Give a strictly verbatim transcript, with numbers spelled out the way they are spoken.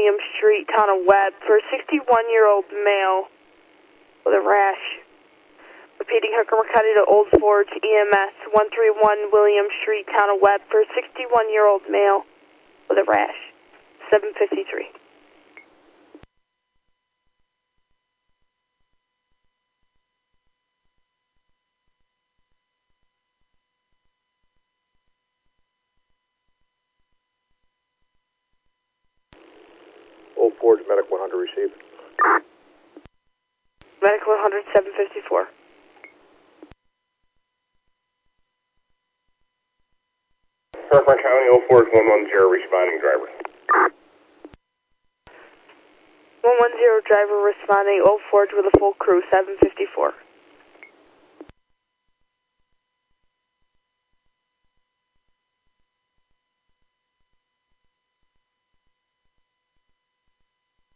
William Street, town of Webb, for a sixty-one-year-old male with a rash. Repeating, Herkimer County to Old Forge, E M S, one thirty-one William Street, town of Webb, for a sixty-one-year-old male with a rash. seven fifty-three. Old Forge, Medic one hundred received. Medic one hundred, seven fifty-four. Herkimer County, Old Forge, one one zero, responding driver. one one zero driver responding, Old Forge with a full crew, seven fifty-four.